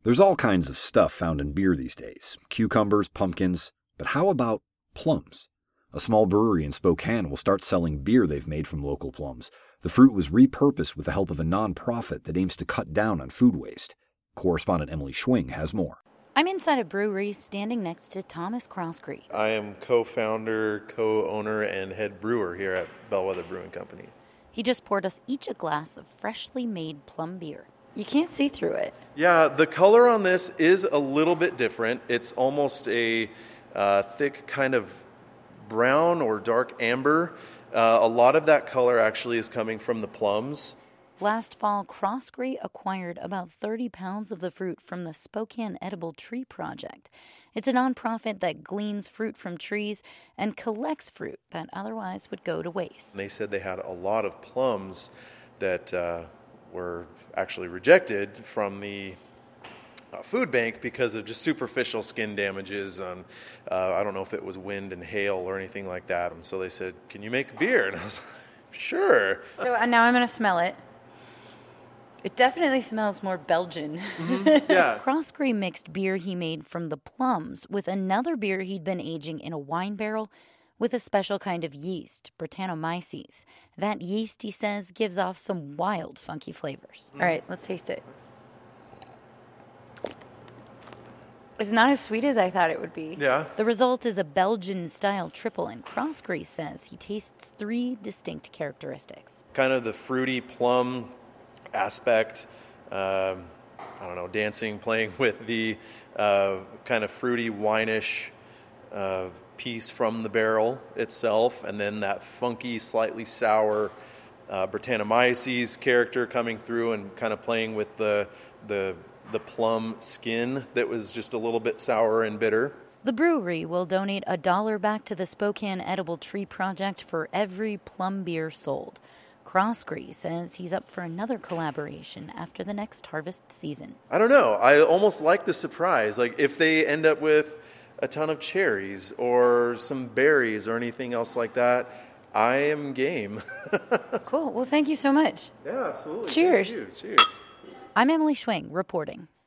There's all kinds of stuff found in beer these days. Cucumbers, pumpkins. But how about plums? A small brewery in Spokane will start selling beer they've made from local plums. The fruit was repurposed with the help of a nonprofit that aims to cut down on food waste. Correspondent Emily Schwing has more. I'm inside a brewery standing next to Thomas Croskrey. I am co-founder, co-owner, and head brewer here at Bellwether Brewing Company. He just poured us each a glass of freshly made plum beer. You can't see through it. Yeah, the color on this is a little bit different. It's almost a thick kind of brown or dark amber. A lot of that color actually is coming from the plums. Last fall, Croskrey acquired about 30 pounds of the fruit from the Spokane Edible Tree Project. It's a nonprofit that gleans fruit from trees and collects fruit that otherwise would go to waste. They said they had a lot of plums that were actually rejected from the food bank because of just superficial skin damages on, I don't know if it was wind and hail or anything like that. And so they said, "Can you make beer?" And I was like, "Sure." So now I'm going to smell it. It definitely smells more Belgian. Mm-hmm. Yeah. Croskrey mixed beer he made from the plums with another beer he'd been aging in a wine barrel with a special kind of yeast, Brettanomyces. That yeast, he says, gives off some wild, funky flavors. All right, let's taste it. It's not as sweet as I thought it would be. Yeah. The result is a Belgian-style triple, and Croskrey says he tastes 3 distinct characteristics. Kind of the fruity plum aspect, dancing, playing with the kind of fruity, wine-ish piece from the barrel itself, and then that funky, slightly sour Brettanomyces character coming through and kind of playing with the plum skin that was just a little bit sour and bitter. The brewery will donate $1 back to the Spokane Edible Tree Project for every plum beer sold. Croskrey says he's up for another collaboration after the next harvest season. I don't know. I almost like the surprise. Like if they end up with a ton of cherries or some berries or anything else like that, I am game. Cool. Well, thank you so much. Yeah, absolutely. Cheers. Thank you. Cheers. I'm Emily Schwing reporting.